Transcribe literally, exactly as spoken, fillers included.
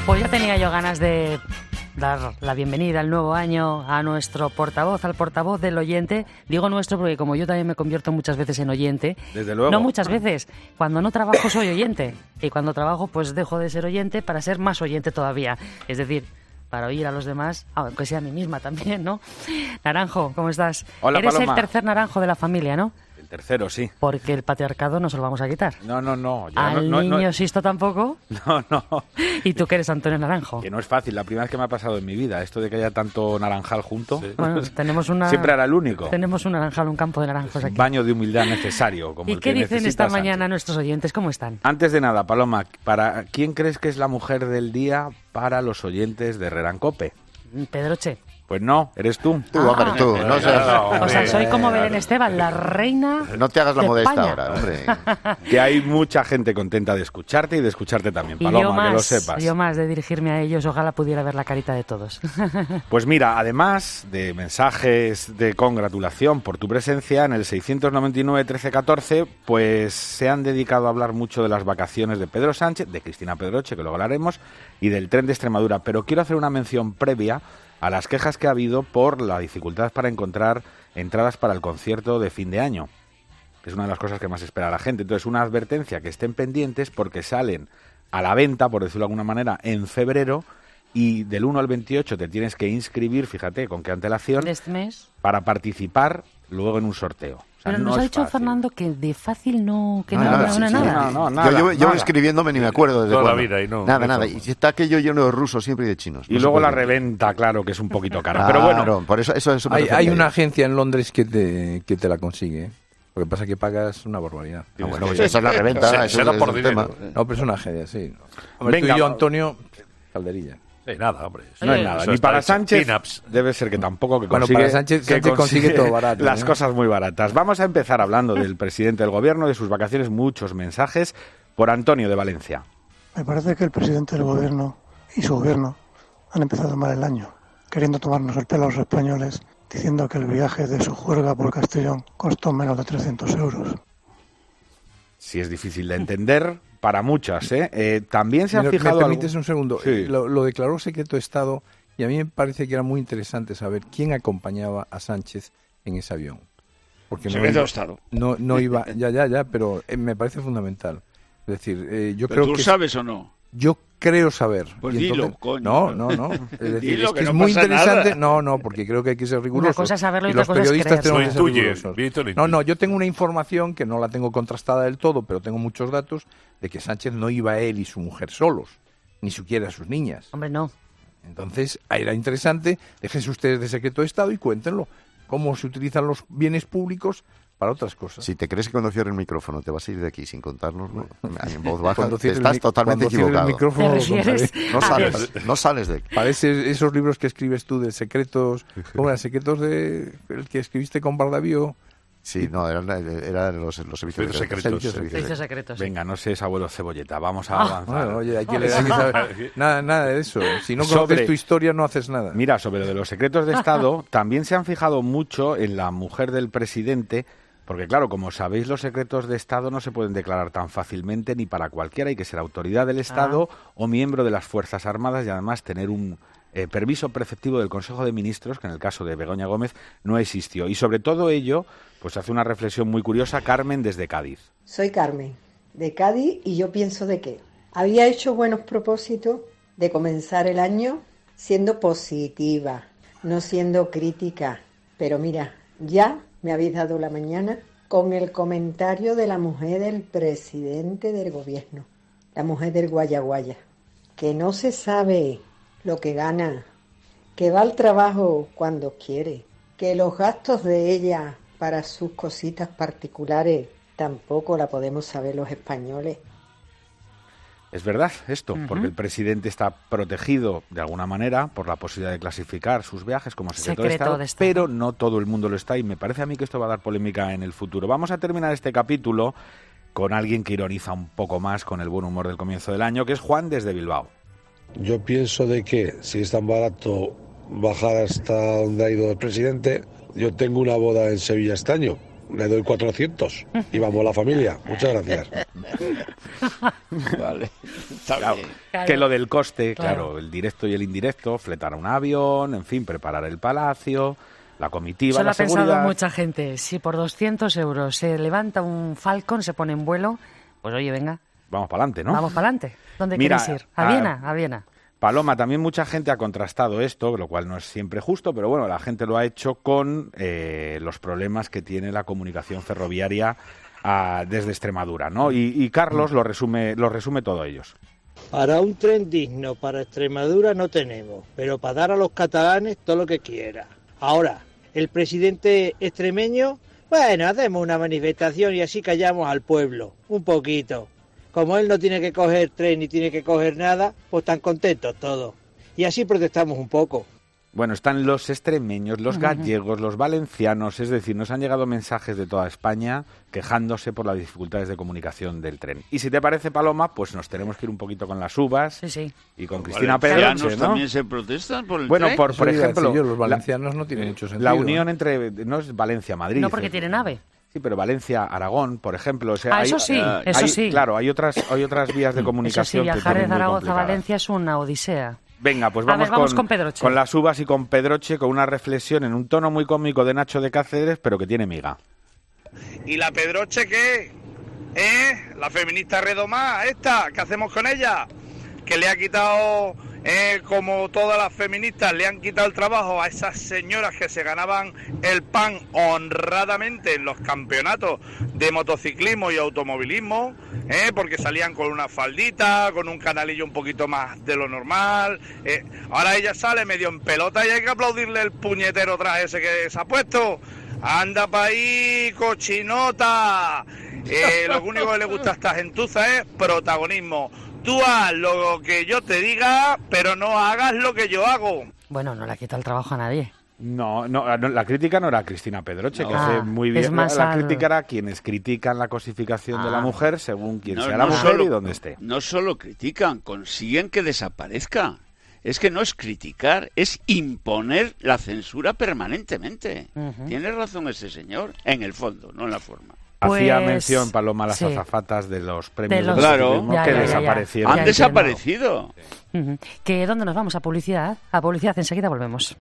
Pues ya tenía yo ganas de dar la bienvenida al nuevo año a nuestro portavoz, al portavoz del oyente. Digo nuestro porque como yo también me convierto muchas veces en oyente. Desde luego. No muchas veces. Cuando no trabajo soy oyente. Y cuando trabajo pues dejo de ser oyente para ser más oyente todavía. Es decir, para oír a los demás, aunque sea a mí misma también, ¿no? Naranjo, ¿cómo estás? Hola, Eres Paloma. el tercer naranjo de la familia, ¿no? El tercero, sí. Porque el patriarcado no se lo vamos a quitar. No, no, no. ya Al no, no, niño no, Sisto tampoco. No, no. Y tú que eres Antonio Naranjo. Que no es fácil. La primera vez que me ha pasado en mi vida, esto de que haya tanto naranjal junto. Sí. Bueno, tenemos una... Siempre era el único. Tenemos un naranjal, un campo de naranjos aquí. Baño de humildad necesario. Como ¿Y el qué que dicen necesita esta Sánchez. mañana nuestros oyentes? ¿Cómo están? Antes de nada, Paloma, ¿para quién crees que es la mujer del día para los oyentes de Herrera en Cope? Pedroche. Pues no, eres tú. Tú, hombre, tú. No, seas- O sea, soy como Belén Esteban, la reina no te hagas la de modesta España. ahora, hombre. Que hay mucha gente contenta de escucharte y de escucharte también, Y Paloma, yo más, que lo sepas. yo más de dirigirme a ellos, ojalá pudiera ver la carita de todos. Pues mira, además de mensajes de congratulación por tu presencia, en el seiscientos noventa y nueve trece catorce, pues se han dedicado a hablar mucho de las vacaciones de Pedro Sánchez, de Cristina Pedroche, que luego hablaremos, y del tren de Extremadura. Pero quiero hacer una mención previa a las quejas que ha habido por la dificultad para encontrar entradas para el concierto de fin de año, que es una de las cosas que más espera la gente. Entonces, una advertencia, que estén pendientes porque salen a la venta, por decirlo de alguna manera, en febrero, y del uno al veintiocho te tienes que inscribir, fíjate con qué antelación, De este mes. para participar luego en un sorteo. O sea, Pero no nos ha es dicho fácil. Fernando que de fácil no, que no, Nada, no, sí, no, sí, nada. no, no, nada, Yo llevo, llevo nada. escribiéndome ni me acuerdo desde Toda la cuándo. vida y no- Nada, no nada. toco. Y está aquello lleno de rusos siempre y de chinos. Y No se luego puede la creer. reventa, claro, que es un poquito cara. Claro, Pero bueno, por eso, eso, eso me Hay, parece hay bien. una agencia en Londres que te, que te la consigue. ¿eh? Lo que pasa es que pagas una barbaridad. Ah, bueno, pues esa es la reventa. Se- eso será es por el dinero. tema. No, pero es una agencia, sí. Hombre, Venga, tú y yo, va. Antonio, calderilla. Sí, nada, hombre. no Oye, es nada. Eso Ni está para hecho. Sánchez Pin-ups. debe ser que tampoco, que Bueno, consigue, para Sánchez- que Sánchez consigue todo barato, las ¿eh? cosas muy baratas. Vamos a empezar hablando del presidente del gobierno, de sus vacaciones, muchos mensajes por Antonio de Valencia. Me parece que el presidente del gobierno y su gobierno han empezado mal el año, queriendo tomarnos el pelo a los españoles, diciendo que el viaje de su juerga por Castellón costó menos de trescientos euros. Si es difícil de entender, para muchas, ¿eh? Eh, también se han ¿Me, fijado... ¿me permites algo- un segundo? Sí. Eh, Lo, lo declaró secreto de Estado y a mí me parece que era muy interesante saber quién acompañaba a Sánchez en ese avión. Porque no Secreto de iba, Estado. no, no iba, ya, ya, ya, pero eh, me parece fundamental. Es decir, eh, yo ¿Pero creo tú que... sabes o no? Yo creo saber. Pues Y dilo, entonces- coño. No, no, no. Es decir, Dilo, es que, que es no muy pasa interesante. nada. No, no, porque creo que hay que ser rigurosos. cosa es saberlo y y otra los cosa es periodistas creerlo. tenemos que ser Lo intuyes, rigurosos. Víctor, lo No, no, intuyes. yo tengo una información que no la tengo contrastada del todo, pero tengo muchos datos de que Sánchez no iba él y su mujer solos, ni siquiera sus niñas. Hombre, no. Entonces, era interesante, déjense ustedes de secreto de Estado y cuéntenlo. Cómo se utilizan los bienes públicos para otras cosas. Si te crees que cuando cierre el micrófono te vas a ir de aquí sin contárnoslo, en voz baja, Cuando cierre el estás mi- totalmente cuando cierre equivocado. el micrófono, ¿Te lo refieres? contaré. No A sales, no sales de aquí. Parece esos libros que escribes tú de secretos, ¿cómo eran? Secretos de el que escribiste con Bardavío. Sí, no, eran, eran los, los servicios Servicios secretos. secretos. Servicios Servicios secretos. secretos. sí. Venga, no sé, es abuelo Cebolleta, vamos a Ah. avanzar. Bueno, oye, hay que, leer, hay que saber. Nada, nada de eso. Si no Sobre- conoces tu historia, no haces nada. Mira, sobre lo de los secretos de Estado, también se han fijado mucho en la mujer del presidente, porque claro, como sabéis, los secretos de Estado no se pueden declarar tan fácilmente ni para cualquiera, hay que ser autoridad del Estado o miembro de las Fuerzas Armadas y además tener un eh, permiso preceptivo del Consejo de Ministros, que en el caso de Begoña Gómez no existió. Y sobre todo ello, pues hace una reflexión muy curiosa Carmen desde Cádiz. Soy Carmen, de Cádiz, y yo pienso de que había hecho buenos propósitos de comenzar el año siendo positiva, no siendo crítica. Pero mira, ya me habéis dado la mañana con el comentario de la mujer del presidente del gobierno, la mujer del Guayaguaya, que no se sabe lo que gana, que va al trabajo cuando quiere, que los gastos de ella para sus cositas particulares tampoco la podemos saber los españoles. Es verdad esto, Ujú. porque el presidente está protegido de alguna manera por la posibilidad de clasificar sus viajes como secreto, de, Secreto Estado, de Estado. pero no todo el mundo lo está y me parece a mí que esto va a dar polémica en el futuro. Vamos a terminar este capítulo con alguien que ironiza un poco más con el buen humor del comienzo del año, que es Juan desde Bilbao. Yo pienso de que si es tan barato bajar hasta donde ha ido el presidente, yo tengo una boda en Sevilla este año le doy cuatrocientos y vamos la familia. Muchas gracias. Vale. Está Claro, bien. Claro. que lo del coste, Claro. claro, el directo y el indirecto, fletar un avión, en fin, preparar el palacio, la comitiva, Eso lo la ha pensado seguridad. mucha gente. Si por doscientos euros se levanta un Falcon, se pone en vuelo, pues oye, venga, Vamos para adelante, ¿no? vamos para adelante. ¿Dónde Mira, queréis ir? ¿A a- Viena? A Viena. Paloma, también mucha gente ha contrastado esto, lo cual no es siempre justo, pero bueno, la gente lo ha hecho con eh, los problemas que tiene la comunicación ferroviaria ah, desde Extremadura, ¿no? Y, y Carlos lo resume, lo resume todo ellos. Para un tren digno para Extremadura no tenemos, pero para dar a los catalanes todo lo que quiera. Ahora, el presidente extremeño, bueno, hacemos una manifestación y así callamos al pueblo, un poquito. Como él no tiene que coger tren ni tiene que coger nada, pues están contentos todos. Y así protestamos un poco. Bueno, están los extremeños, los gallegos, los valencianos, es decir, nos han llegado mensajes de toda España quejándose por las dificultades de comunicación del tren. Y si te parece, Paloma, pues nos tenemos que ir un poquito con las uvas Sí, sí. y con Los Cristina valencianos Pedroche, ¿no? también se protestan por el Bueno, tren. por, por Eso iba a decir ejemplo, yo, los la- valencianos no tienen mucho sentido. la unión entre, no es Valencia-Madrid. No porque tiene nave. Sí, pero Valencia-Aragón, por ejemplo. O sea, Ah, hay- eso sí, hay- eso sí. Claro, hay otras, hay otras vías de Eso sí, comunicación que viajar de también muy Zaragoza a complicadas. Valencia es una odisea. Venga, pues A ver, vamos, vamos con, con Pedroche. con las uvas y con Pedroche, con una reflexión en un tono muy cómico de Nacho de Cáceres, pero que tiene miga. ¿Y la Pedroche qué? ¿Eh? La feminista redomada, esta, ¿qué hacemos con ella? Que le ha quitado, eh, como todas las feministas, le han quitado el trabajo a esas señoras que se ganaban el pan honradamente en los campeonatos de motociclismo y automovilismo, ¿eh? Porque salían con una faldita, con un canalillo un poquito más de lo normal. eh. Ahora ella sale medio en pelota y hay que aplaudirle el puñetero traje ese que se ha puesto. Anda pa' ahí, cochinota. Eh, lo único que le gusta a esta gentuza es protagonismo. Tú haz lo que yo te diga, pero no hagas lo que yo hago. Bueno, no le ha quitado el trabajo a nadie. No, no, no, la crítica no era a Cristina Pedroche, que No. hace Ah, muy es bien. más La al- crítica era quienes critican la cosificación de la Ah. mujer según quien No, sea la no mujer solo- y donde esté. No solo critican, consiguen que desaparezca. Es que no es criticar, es imponer la censura permanentemente. Ujú. Tiene razón ese señor, en el fondo, no en la forma. Hacía Pues, mención, Paloma, a las sí. azafatas de los premios De los- de Claro. motociclismo Ya, que ya, ya, ya. desaparecieron. Ya Han entiendo. desaparecido. Ujú. ¿Que dónde nos vamos? ¿A publicidad? A publicidad, enseguida volvemos.